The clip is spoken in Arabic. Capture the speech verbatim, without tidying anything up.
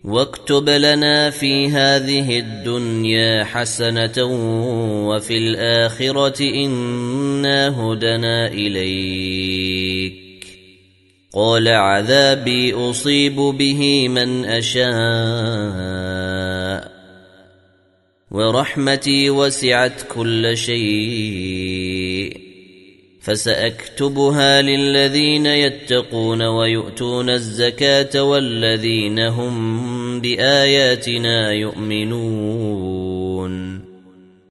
واكتب لنا في هذه الدنيا حسنة وفي الآخرة إنا هدنا إليك. قال عذابي أصيب به من أشاء ورحمتي وسعت كل شيء فسأكتبها للذين يتقون ويؤتون الزكاة والذين هم بآياتنا يؤمنون.